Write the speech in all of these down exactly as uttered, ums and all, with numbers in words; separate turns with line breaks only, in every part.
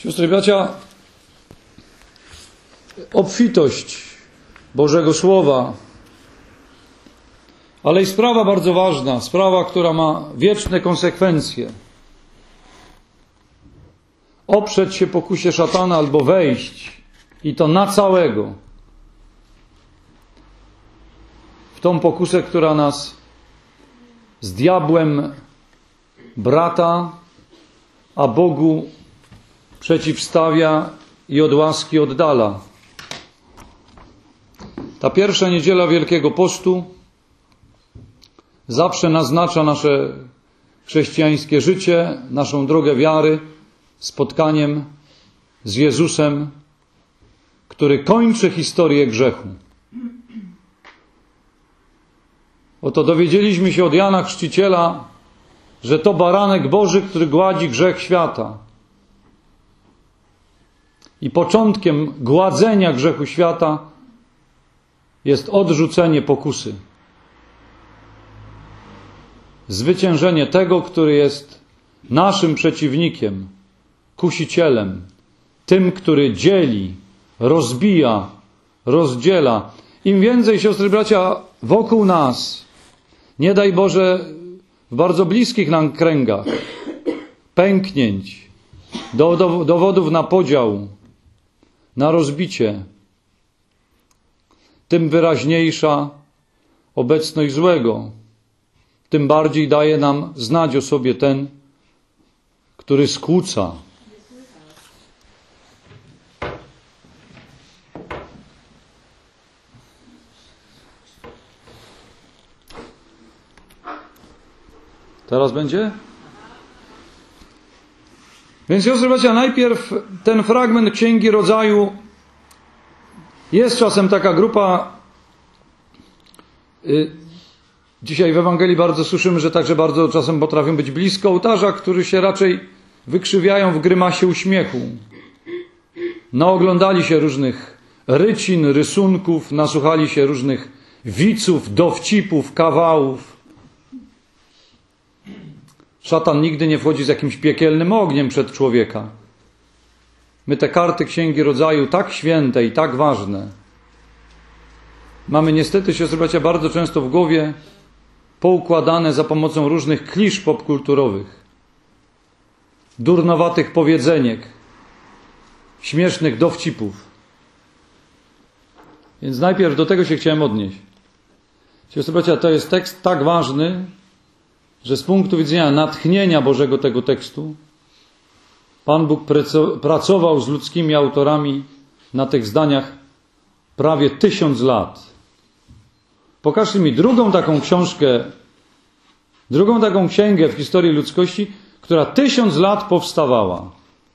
Siostry i bracia, obfitość Bożego Słowa, ale i sprawa bardzo ważna, sprawa, która ma wieczne konsekwencje. Oprzeć się pokusie szatana albo wejść, i to na całego, w tą pokusę, która nas z diabłem brata, a Bogu przeciwstawia i od łaski oddala. Ta pierwsza niedziela Wielkiego Postu zawsze naznacza nasze chrześcijańskie życie, naszą drogę wiary, spotkaniem z Jezusem, który kończy historię grzechu. Oto dowiedzieliśmy się od Jana Chrzciciela, że to baranek Boży, który gładzi grzech świata. I początkiem gładzenia grzechu świata jest odrzucenie pokusy. Zwyciężenie tego, który jest naszym przeciwnikiem, kusicielem, tym, który dzieli, rozbija, rozdziela. Im więcej, siostry i bracia, wokół nas, nie daj Boże, w bardzo bliskich nam kręgach, pęknięć, do, do, dowodów na podział, na rozbicie, tym wyraźniejsza obecność złego, tym bardziej daje nam znać o sobie ten, który skłóca. Teraz będzie? Więc, siostry i bracia, najpierw ten fragment Księgi Rodzaju. Jest czasem taka grupa, y, dzisiaj w Ewangelii bardzo słyszymy, że także bardzo czasem potrafią być blisko ołtarza, którzy się raczej wykrzywiają w grymasie uśmiechu. Naoglądali się różnych rycin, rysunków, nasłuchali się różnych wiców, dowcipów, kawałów. Szatan nigdy nie wchodzi z jakimś piekielnym ogniem przed człowieka. My te karty Księgi Rodzaju, tak święte i tak ważne, mamy niestety, siostry bracia, bardzo często w głowie poukładane za pomocą różnych klisz popkulturowych, durnowatych powiedzeniek, śmiesznych dowcipów. Więc najpierw do tego się chciałem odnieść. Siostry bracia, to jest tekst tak ważny, że z punktu widzenia natchnienia Bożego tego tekstu Pan Bóg pracował z ludzkimi autorami na tych zdaniach prawie tysiąc lat. Pokażcie mi drugą taką książkę, drugą taką księgę w historii ludzkości, która tysiąc lat powstawała.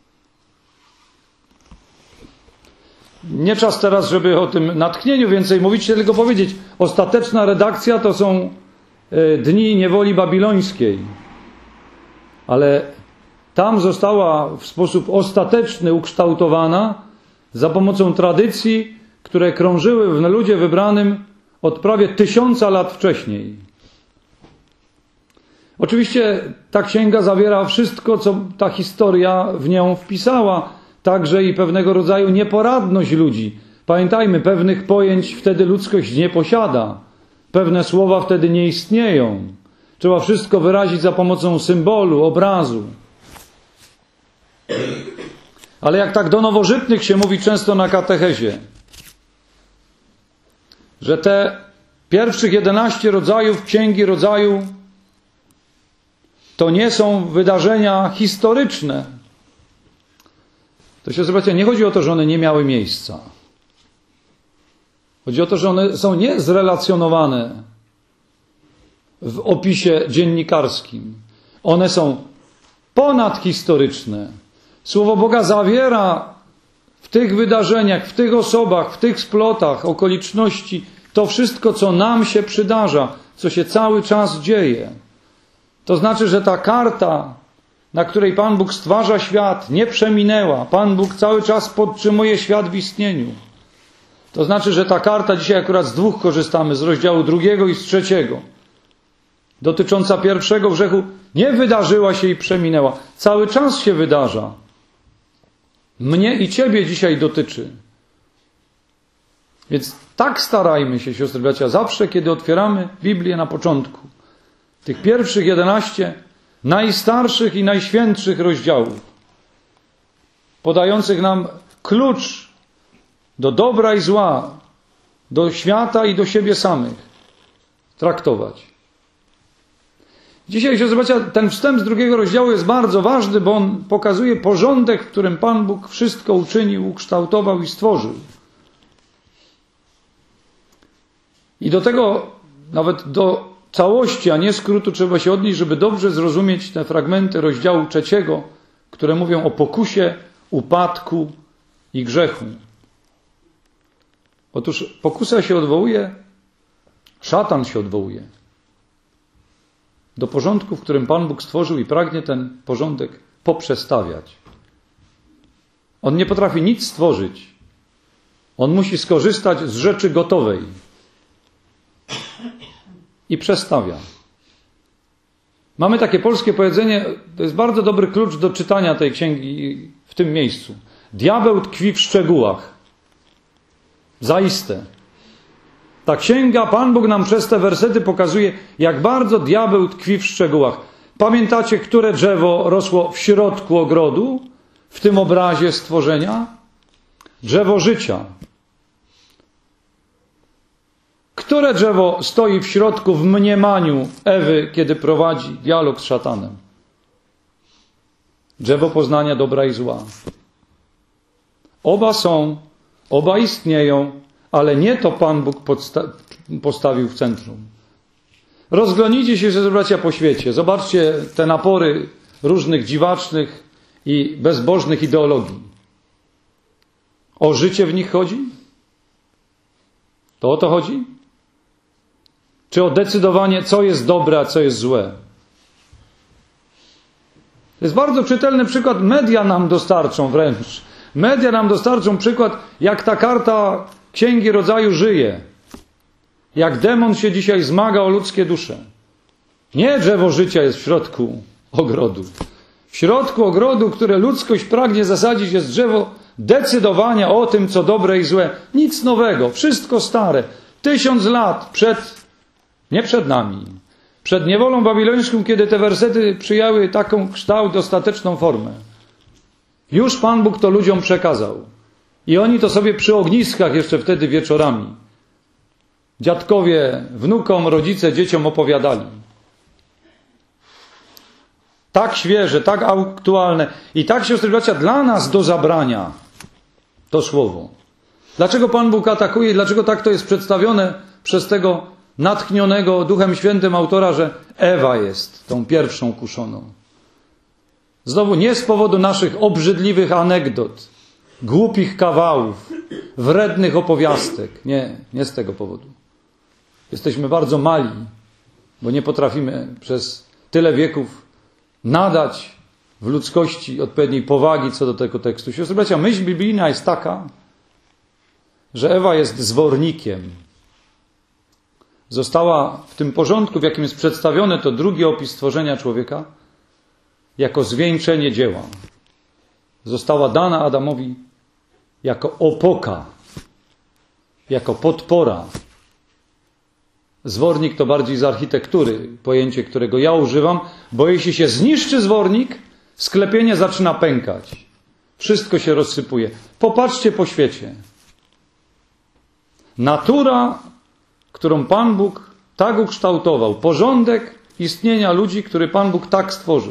Nie czas teraz, żeby o tym natchnieniu więcej mówić, tylko powiedzieć. Ostateczna redakcja to są dni niewoli babilońskiej. Ale tam została w sposób ostateczny ukształtowana za pomocą tradycji, które krążyły w ludzie wybranym od prawie tysiąca lat wcześniej. Oczywiście ta księga zawiera wszystko, co ta historia w nią wpisała, także i pewnego rodzaju nieporadność ludzi. Pamiętajmy, pewnych pojęć wtedy ludzkość nie posiada. Pewne słowa wtedy nie istnieją. Trzeba wszystko wyrazić za pomocą symbolu, obrazu. Ale jak tak do nowożytnych się mówi często na katechezie, że te pierwszych jedenaście rodzajów Księgi Rodzaju to nie są wydarzenia historyczne. To się zobaczcie, nie chodzi o to, że one nie miały miejsca. Chodzi o to, że one są nie zrelacjonowane w opisie dziennikarskim. One są ponadhistoryczne. Słowo Boga zawiera w tych wydarzeniach, w tych osobach, w tych splotach, okoliczności to wszystko, co nam się przydarza, co się cały czas dzieje. To znaczy, że ta karta, na której Pan Bóg stwarza świat, nie przeminęła. Pan Bóg cały czas podtrzymuje świat w istnieniu. To znaczy, że ta karta, dzisiaj akurat z dwóch korzystamy, z rozdziału drugiego i z trzeciego, dotycząca pierwszego grzechu, nie wydarzyła się i przeminęła. Cały czas się wydarza. mnie i ciebie dzisiaj dotyczy. Więc tak starajmy się, siostry, bracia, zawsze, kiedy otwieramy Biblię na początku. Tych pierwszych jedenaście najstarszych i najświętszych rozdziałów, podających nam klucz do dobra i zła, do świata i do siebie samych, traktować. Dzisiaj, siostry, bracia, ten wstęp z drugiego rozdziału jest bardzo ważny, bo on pokazuje porządek, w którym Pan Bóg wszystko uczynił, ukształtował i stworzył. I do tego, nawet do całości, a nie skrótu, trzeba się odnieść, żeby dobrze zrozumieć te fragmenty rozdziału trzeciego, które mówią o pokusie, upadku i grzechu. Otóż pokusa się odwołuje, szatan się odwołuje do porządku, w którym Pan Bóg stworzył i pragnie ten porządek poprzestawiać. On nie potrafi nic stworzyć. On musi skorzystać z rzeczy gotowej i przestawia. Mamy takie polskie powiedzenie, to jest bardzo dobry klucz do czytania tej księgi w tym miejscu. Diabeł tkwi w szczegółach. Zaiste. Ta księga, Pan Bóg nam przez te wersety pokazuje, jak bardzo diabeł tkwi w szczegółach. Pamiętacie, które drzewo rosło w środku ogrodu, w tym obrazie stworzenia? Drzewo życia. Które drzewo stoi w środku w mniemaniu Ewy, kiedy prowadzi dialog z szatanem? Drzewo poznania dobra i zła. Oba są, oba istnieją, ale nie to Pan Bóg podsta- postawił w centrum. Rozglądnijcie się, że bracia, po świecie. Zobaczcie te napory różnych dziwacznych i bezbożnych ideologii. O życie w nich chodzi? To o to chodzi? Czy o decydowanie, co jest dobre, a co jest złe? To jest bardzo czytelny przykład. Media nam dostarczą wręcz. Media nam dostarczą przykład, jak ta karta Księgi Rodzaju żyje. Jak demon się dzisiaj zmaga o ludzkie dusze. Nie drzewo życia jest w środku ogrodu. W środku ogrodu, które ludzkość pragnie zasadzić, jest drzewo decydowania o tym, co dobre i złe. Nic nowego, wszystko stare. Tysiąc lat przed, nie przed nami, przed niewolą babilońską, kiedy te wersety przyjęły taką kształt, ostateczną formę. Już Pan Bóg to ludziom przekazał. I oni to sobie przy ogniskach jeszcze wtedy wieczorami. Dziadkowie, wnukom, rodzice, dzieciom opowiadali. Tak świeże, tak aktualne i tak, siostry, bracia, dla nas do zabrania to słowo. Dlaczego Pan Bóg atakuje i dlaczego tak to jest przedstawione przez tego natchnionego Duchem Świętym autora, że Ewa jest tą pierwszą kuszoną. Znowu nie z powodu naszych obrzydliwych anegdot, głupich kawałów, wrednych opowiastek. Nie, nie z tego powodu. Jesteśmy bardzo mali, bo nie potrafimy przez tyle wieków nadać w ludzkości odpowiedniej powagi co do tego tekstu. Siostry, bracia, myśl biblijna jest taka, że Ewa jest zwornikiem. Została w tym porządku, w jakim jest przedstawione to drugi opis stworzenia człowieka, jako zwieńczenie dzieła. Została dana Adamowi jako opoka, jako podpora. Zwornik to bardziej z architektury, pojęcie, którego ja używam, bo jeśli się zniszczy zwornik, sklepienie zaczyna pękać. Wszystko się rozsypuje. Popatrzcie po świecie. Natura, którą Pan Bóg tak ukształtował, porządek istnienia ludzi, który Pan Bóg tak stworzył.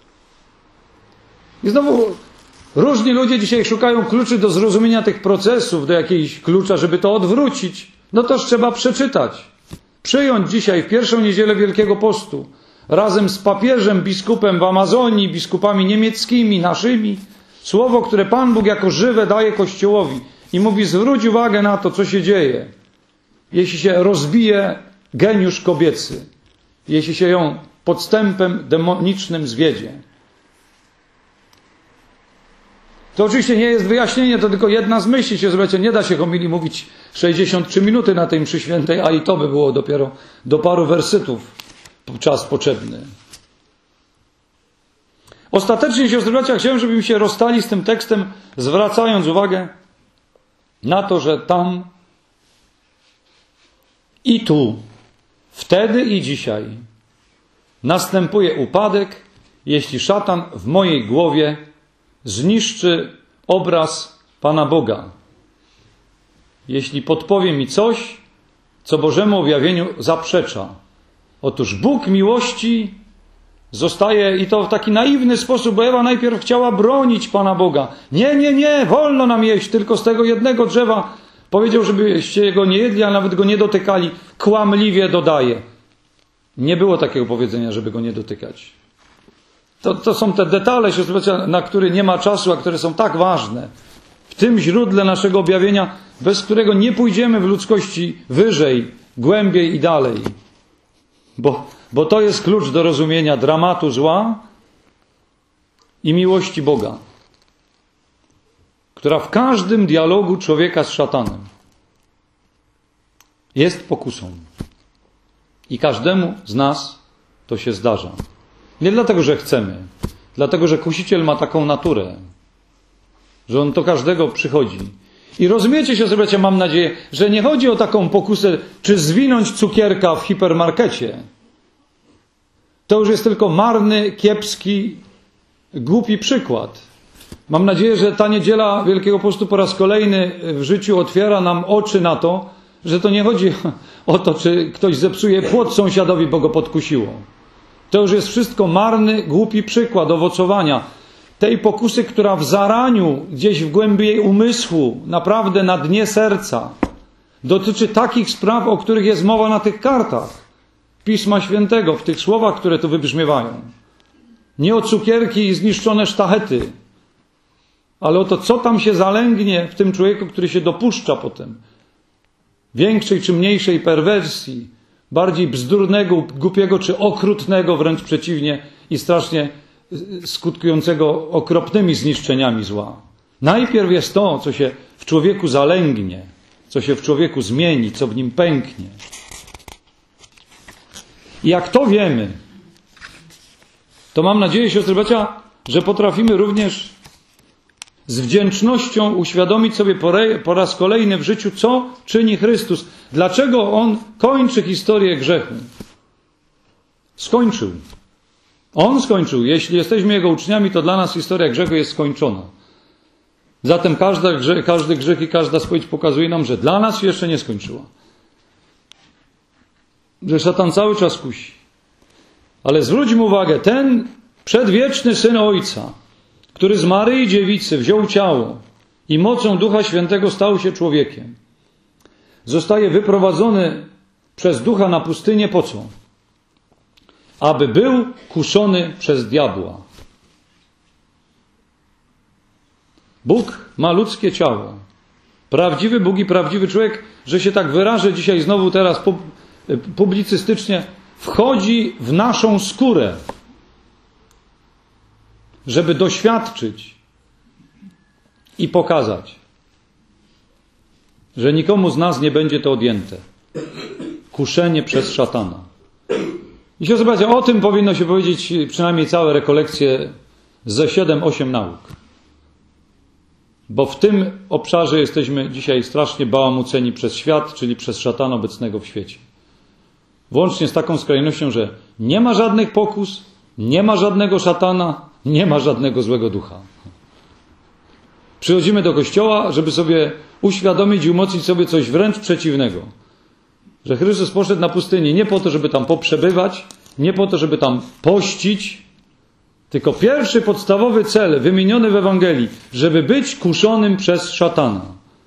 I znowu różni ludzie dzisiaj szukają kluczy do zrozumienia tych procesów, do jakiejś klucza, żeby to odwrócić. No toż trzeba przeczytać. Przyjąć dzisiaj w pierwszą niedzielę Wielkiego Postu razem z papieżem, biskupem w Amazonii, biskupami niemieckimi, naszymi, słowo, które Pan Bóg jako żywe daje Kościołowi i mówi: zwróć uwagę na to, co się dzieje, jeśli się rozbije geniusz kobiecy, jeśli się ją podstępem demonicznym zwiedzie. To oczywiście nie jest wyjaśnienie, to tylko jedna z myśli. Się zobaczcie, nie da się homilii mówić sześćdziesiąt trzy minuty na tej mszy świętej, a i to by było dopiero do paru wersetów czas potrzebny. Ostatecznie, siostry bracia, chciałem, żebyśmy się rozstali z tym tekstem, zwracając uwagę na to, że tam i tu, wtedy i dzisiaj następuje upadek, jeśli szatan w mojej głowie zniszczy obraz Pana Boga. Jeśli podpowie mi coś, co Bożemu objawieniu zaprzecza. Otóż Bóg miłości zostaje, i to w taki naiwny sposób, bo Ewa najpierw chciała bronić Pana Boga. Nie, nie, nie, wolno nam jeść, tylko z tego jednego drzewa. Powiedział, żebyście go nie jedli, a nawet go nie dotykali. Kłamliwie dodaje. Nie było takiego powiedzenia, żeby go nie dotykać. To, to są te detale, na które nie ma czasu, a które są tak ważne. W tym źródle naszego objawienia, bez którego nie pójdziemy w ludzkości wyżej, głębiej i dalej. Bo, bo to jest klucz do rozumienia dramatu zła i miłości Boga, która w każdym dialogu człowieka z szatanem jest pokusą. I każdemu z nas to się zdarza. Nie dlatego, że chcemy, dlatego, że kusiciel ma taką naturę, że on do każdego przychodzi. I rozumiecie, siostry bracia, mam nadzieję, że nie chodzi o taką pokusę, czy zwinąć cukierka w hipermarkecie. To już jest tylko marny, kiepski, głupi przykład. Mam nadzieję, że ta niedziela Wielkiego Postu po raz kolejny w życiu otwiera nam oczy na to, że to nie chodzi o to, czy ktoś zepsuje płot sąsiadowi, bo go podkusiło. To już jest wszystko marny, głupi przykład owocowania tej pokusy, która w zaraniu, gdzieś w głębi jej umysłu, naprawdę na dnie serca, dotyczy takich spraw, o których jest mowa na tych kartach Pisma Świętego, w tych słowach, które tu wybrzmiewają. Nie o cukierki i zniszczone sztachety, ale o to, co tam się zalęgnie w tym człowieku, który się dopuszcza potem większej czy mniejszej perwersji, bardziej bzdurnego, głupiego czy okrutnego, wręcz przeciwnie, i strasznie skutkującego okropnymi zniszczeniami zła. Najpierw jest to, co się w człowieku zalęgnie, co się w człowieku zmieni, co w nim pęknie. I jak to wiemy, to mam nadzieję, siostry bracia, że potrafimy również z wdzięcznością uświadomić sobie po raz kolejny w życiu, co czyni Chrystus. Dlaczego On kończy historię grzechu? Skończył. On skończył. Jeśli jesteśmy Jego uczniami, to dla nas historia grzechu jest skończona. Zatem każda grzech, każdy grzech i każda spowiedź pokazuje nam, że dla nas się jeszcze nie skończyła. Że szatan cały czas kusi. Ale zwróćmy uwagę, ten przedwieczny Syn Ojca, który z Maryi Dziewicy wziął ciało i mocą Ducha Świętego stał się człowiekiem, zostaje wyprowadzony przez Ducha na pustynię po co? Aby był kuszony przez diabła. Bóg ma ludzkie ciało. Prawdziwy Bóg i prawdziwy człowiek, że się tak wyrażę dzisiaj znowu teraz publicystycznie, wchodzi w naszą skórę, żeby doświadczyć i pokazać, że nikomu z nas nie będzie to odjęte. Kuszenie przez szatana. I siostry bracia, o tym powinno się powiedzieć przynajmniej całe rekolekcje ze siedem osiem nauk. Bo w tym obszarze jesteśmy dzisiaj strasznie bałamuceni przez świat, czyli przez szatana obecnego w świecie. Włącznie z taką skrajnością, że nie ma żadnych pokus, nie ma żadnego szatana, nie ma żadnego złego ducha. Przychodzimy do kościoła, żeby sobie uświadomić i umocnić sobie coś wręcz przeciwnego. Że Chrystus poszedł na pustynię nie po to, żeby tam poprzebywać, nie po to, żeby tam pościć, tylko pierwszy podstawowy cel wymieniony w Ewangelii, żeby być kuszonym przez szatana.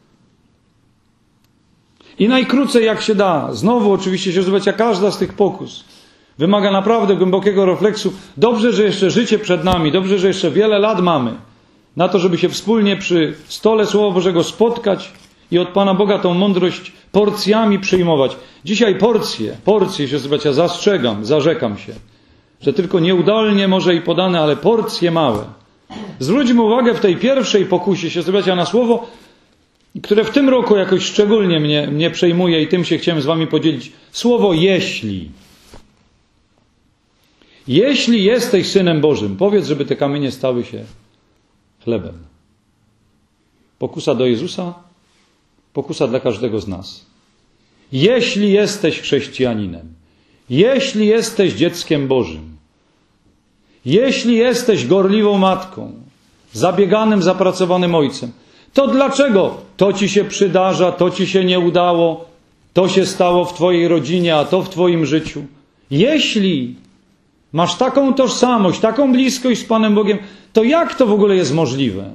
I najkrócej jak się da, znowu oczywiście siostry bracia, każda z tych pokus wymaga naprawdę głębokiego refleksu. Dobrze, że jeszcze życie przed nami, dobrze, że jeszcze wiele lat mamy na to, żeby się wspólnie przy stole Słowa Bożego spotkać i od Pana Boga tą mądrość porcjami przyjmować. Dzisiaj porcje, porcje, siostry bracia, zastrzegam, zarzekam się, że tylko nieudolnie może i podane, ale porcje małe. Zwróćmy uwagę w tej pierwszej pokusie, siostry bracia, na słowo, które w tym roku jakoś szczególnie mnie, mnie przejmuje i tym się chciałem z wami podzielić. Słowo jeśli. Jeśli jesteś Synem Bożym, powiedz, żeby te kamienie stały się chlebem. Pokusa do Jezusa, pokusa dla każdego z nas. Jeśli jesteś chrześcijaninem, jeśli jesteś dzieckiem Bożym, jeśli jesteś gorliwą matką, zabieganym, zapracowanym ojcem, to dlaczego to ci się przydarza, to ci się nie udało, to się stało w twojej rodzinie, a to w twoim życiu? Jeśli masz taką tożsamość, taką bliskość z Panem Bogiem, to jak to w ogóle jest możliwe?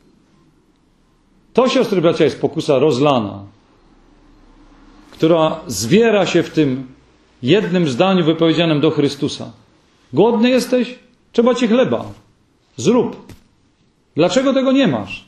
To, siostry, bracia, jest pokusa rozlana, która zwiera się w tym jednym zdaniu wypowiedzianym do Chrystusa. Głodny jesteś? Trzeba ci chleba. Zrób. Dlaczego tego nie masz?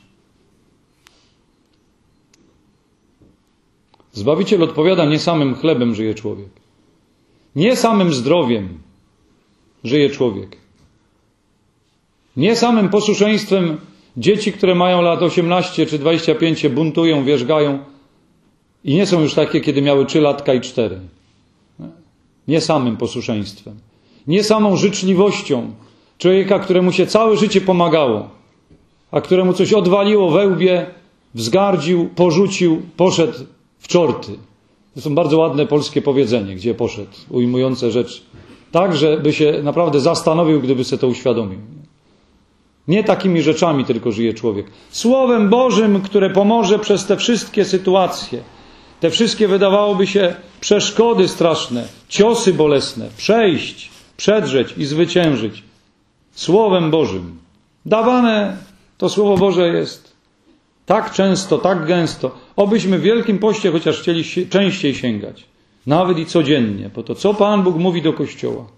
Zbawiciel odpowiada, nie samym chlebem żyje człowiek. Nie samym zdrowiem żyje człowiek. Nie samym posłuszeństwem dzieci, które mają lat osiemnaście czy dwadzieścia pięć, się buntują, wierzgają i nie są już takie, kiedy miały trzy latka i cztery. Nie samym posłuszeństwem. Nie samą życzliwością człowieka, któremu się całe życie pomagało, a któremu coś odwaliło we łbie, wzgardził, porzucił, poszedł w czorty. To są bardzo ładne polskie powiedzenie, gdzie poszedł, ujmujące rzecz. Tak, żeby się naprawdę zastanowił, gdyby sobie to uświadomił. Nie takimi rzeczami tylko żyje człowiek. Słowem Bożym, które pomoże przez te wszystkie sytuacje, te wszystkie wydawałoby się przeszkody straszne, ciosy bolesne, przejść, przedrzeć i zwyciężyć. Słowem Bożym. Dawane to Słowo Boże jest tak często, tak gęsto. Obyśmy w Wielkim Poście chociaż chcieli częściej sięgać. Nawet i codziennie. Po to, co Pan Bóg mówi do Kościoła.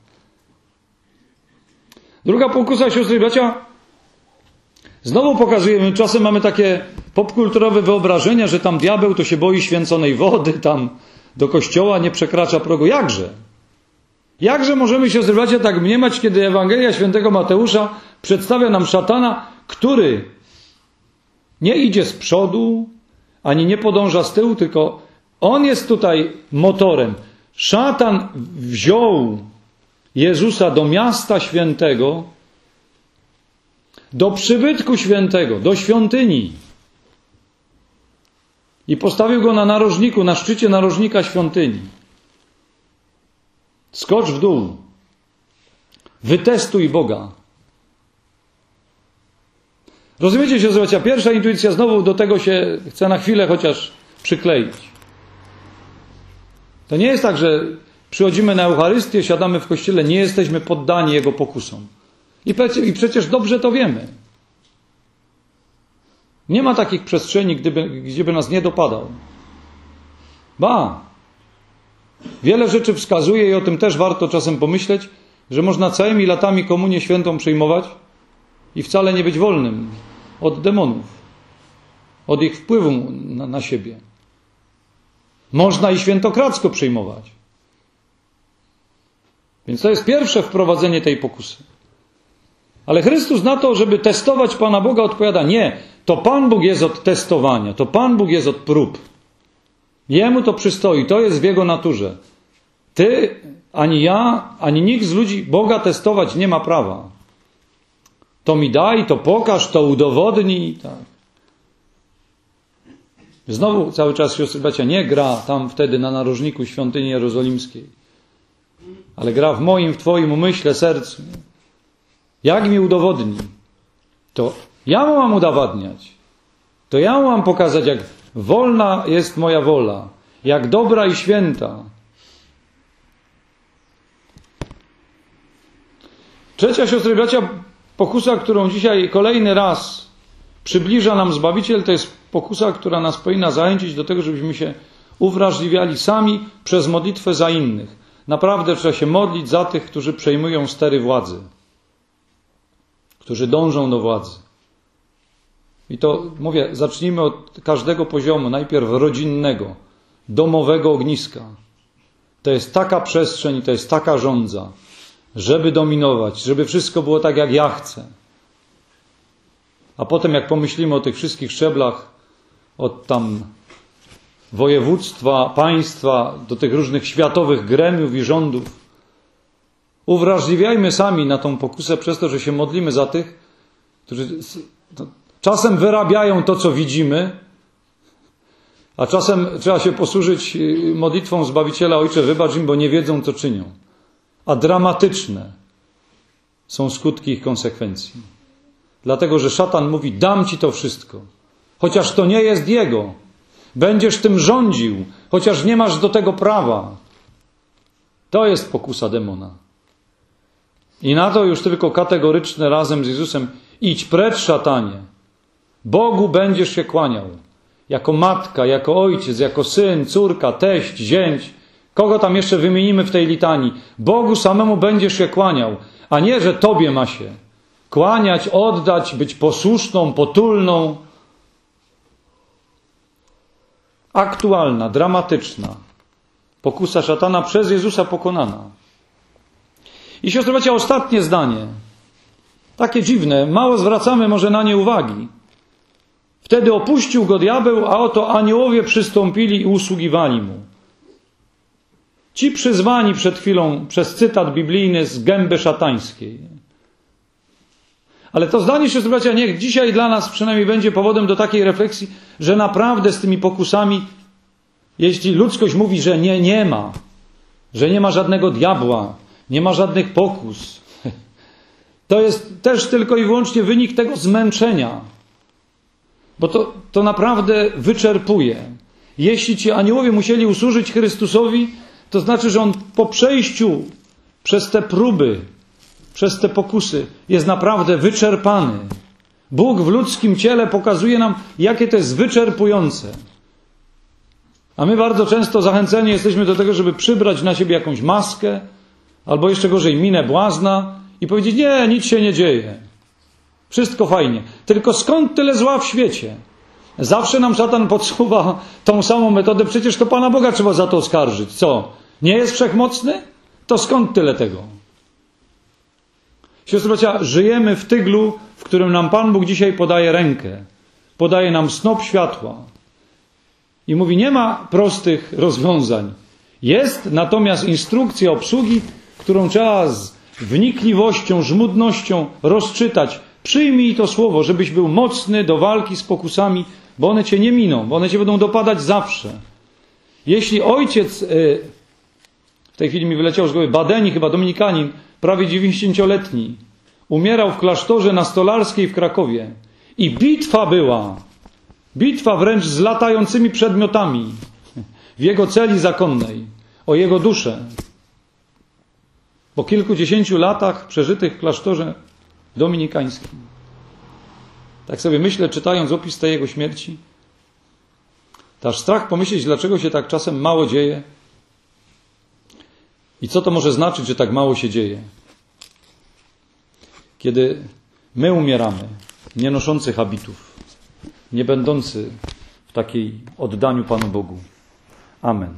Druga pokusa, siostry i bracia, znowu pokazujemy, czasem mamy takie popkulturowe wyobrażenia, że tam diabeł to się boi święconej wody, tam do Kościoła nie przekracza progu. Jakże? Jakże możemy, siostry i bracia, tak mniemać, kiedy Ewangelia świętego Mateusza przedstawia nam szatana, który nie idzie z przodu, ani nie podąża z tyłu, tylko on jest tutaj motorem. Szatan wziął Jezusa do miasta świętego, do przybytku świętego, do świątyni i postawił go na narożniku, na szczycie narożnika świątyni. Skocz w dół. Wytestuj Boga. Rozumiecie, siostry, bracia? Pierwsza intuicja, znowu do tego się chce na chwilę chociaż przykleić. To nie jest tak, że przychodzimy na Eucharystię, siadamy w kościele, nie jesteśmy poddani Jego pokusom. I, pre- I przecież dobrze to wiemy. Nie ma takich przestrzeni, gdyby, gdzie by nas nie dopadał. Ba! Wiele rzeczy wskazuje, i o tym też warto czasem pomyśleć, że można całymi latami komunię świętą przyjmować i wcale nie być wolnym od demonów, od ich wpływu na, na siebie. Można i świętokradzko przyjmować. Więc to jest pierwsze wprowadzenie tej pokusy. Ale Chrystus na to, żeby testować Pana Boga, odpowiada: nie, to Pan Bóg jest od testowania, to Pan Bóg jest od prób. Jemu to przystoi, to jest w Jego naturze. Ty, ani ja, ani nikt z ludzi Boga testować nie ma prawa. To mi daj, to pokaż, to udowodnij. Tak. Znowu cały czas, siostry bracia, nie gra tam wtedy na narożniku świątyni jerozolimskiej, ale gra w moim, w Twoim umyśle, sercu. Jak mi udowodni? To ja mu mam udowadniać. To ja mu mam pokazać, jak wolna jest moja wola, jak dobra i święta. Trzecia, siostry i bracia, pokusa, którą dzisiaj kolejny raz przybliża nam Zbawiciel, to jest pokusa, która nas powinna zachęcić do tego, żebyśmy się uwrażliwiali sami przez modlitwę za innych. Naprawdę trzeba się modlić za tych, którzy przejmują stery władzy, którzy dążą do władzy. I to, mówię, zacznijmy od każdego poziomu, najpierw rodzinnego, domowego ogniska. To jest taka przestrzeń i to jest taka żądza, żeby dominować, żeby wszystko było tak, jak ja chcę. A potem, jak pomyślimy o tych wszystkich szczeblach, od tam województwa, państwa, do tych różnych światowych gremiów i rządów, uwrażliwiajmy sami na tą pokusę przez to, że się modlimy za tych, którzy czasem wyrabiają to, co widzimy, a czasem trzeba się posłużyć modlitwą Zbawiciela: Ojcze, wybacz im, bo nie wiedzą, co czynią. A dramatyczne są skutki ich konsekwencji. Dlatego, że szatan mówi: dam ci to wszystko, chociaż to nie jest jego. Będziesz tym rządził, chociaż nie masz do tego prawa. To jest pokusa demona. I na to już tylko kategoryczne razem z Jezusem: idź precz, szatanie. Bogu będziesz się kłaniał. Jako matka, jako ojciec, jako syn, córka, teść, zięć. Kogo tam jeszcze wymienimy w tej litanii? Bogu samemu będziesz się kłaniał, a nie, że tobie ma się kłaniać, oddać, być posłuszną, potulną. Aktualna, dramatyczna pokusa szatana przez Jezusa pokonana. I siostry, bracia, ostatnie zdanie. Takie dziwne, mało zwracamy może na nie uwagi. Wtedy opuścił go diabeł, a oto aniołowie przystąpili i usługiwali mu. Ci przyzwani przed chwilą przez cytat biblijny z gęby szatańskiej. Ale to zdanie, siostry, bracia, niech dzisiaj dla nas przynajmniej będzie powodem do takiej refleksji, że naprawdę z tymi pokusami, jeśli ludzkość mówi, że nie, nie ma, że nie ma żadnego diabła, nie ma żadnych pokus, to jest też tylko i wyłącznie wynik tego zmęczenia. Bo to, to naprawdę wyczerpuje. Jeśli ci aniołowie musieli usłużyć Chrystusowi, to znaczy, że On po przejściu przez te próby, przez te pokusy jest naprawdę wyczerpany. Bóg w ludzkim ciele pokazuje nam, jakie to jest wyczerpujące. A my bardzo często zachęceni jesteśmy do tego, żeby przybrać na siebie jakąś maskę, albo jeszcze gorzej minę błazna i powiedzieć: nie, nic się nie dzieje. Wszystko fajnie. Tylko skąd tyle zła w świecie? Zawsze nam szatan podsuwa tą samą metodę. Przecież to Pana Boga trzeba za to oskarżyć. Co? Nie jest wszechmocny? To skąd tyle tego? Siostry, bracia, żyjemy w tyglu, w którym nam Pan Bóg dzisiaj podaje rękę. Podaje nam snop światła. I mówi: nie ma prostych rozwiązań. Jest natomiast instrukcja obsługi, którą trzeba z wnikliwością, żmudnością rozczytać. Przyjmij to słowo, żebyś był mocny do walki z pokusami, bo one cię nie miną, bo one cię będą dopadać zawsze. Jeśli ojciec, w tej chwili mi wyleciało z głowy, Badeni, chyba dominikanin, prawie dziewięćdziesięcioletni, umierał w klasztorze na Stolarskiej w Krakowie i bitwa była, bitwa wręcz z latającymi przedmiotami w jego celi zakonnej o jego duszę. Po kilkudziesięciu latach przeżytych w klasztorze dominikańskim. Tak sobie myślę, czytając opis tej jego śmierci, to aż strach pomyśleć, dlaczego się tak czasem mało dzieje i co to może znaczyć, że tak mało się dzieje. Kiedy my umieramy, nie noszący habitów, nie będący w takiej oddaniu Panu Bogu. Amen.